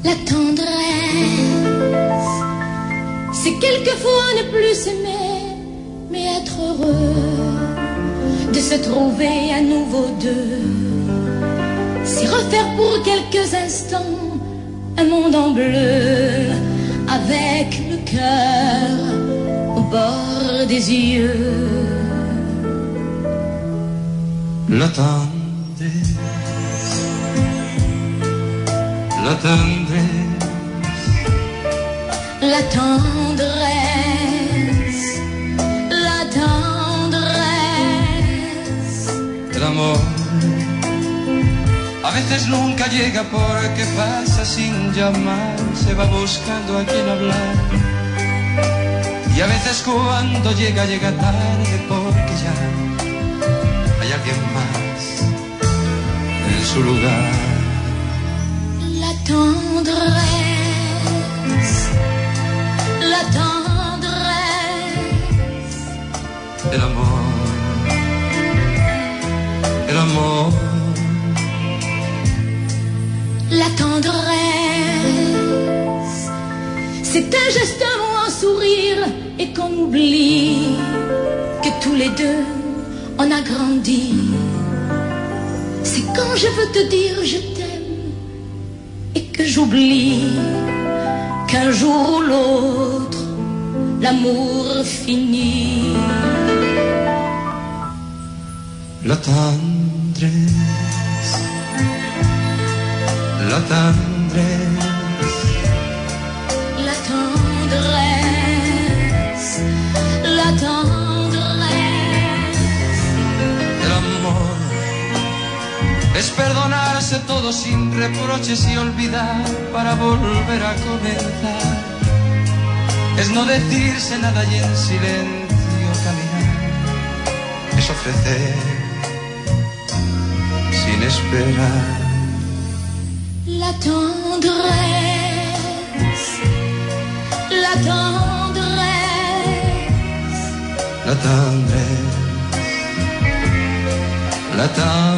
La tendresse, c'est quelquefois ne plus s'aimer, mais être heureux de se trouver à nouveau deux. C'est refaire pour quelques instants un monde en bleu, avec le cœur au bord des yeux. La tendresse, la tendresse, la tendresse, la tendresse. el amor a veces nunca llega porque pasa sin llamar, se va buscando a quien hablar. Y a veces cuando llega, llega tarde porque ya hay alguien más en su lugar. La tendresse, la tendresse. El amor, el amor. La tendresse, c'est un geste, un mot, un sourire, et qu'on oublie que tous les deux on a grandi. C'est quand je veux te dire je t'aime et que j'oublie qu'un jour ou l'autre l'amour finit. La tendresse, la tendresse, la tendresse, la tendresse. el amor es perdonarse todo sin reproches y olvidar para volver a comenzar. Es no decirse nada y en silencio caminar. Es ofrecer sin esperar. La tendresse, la tendresse, La tendresse, la tendresse.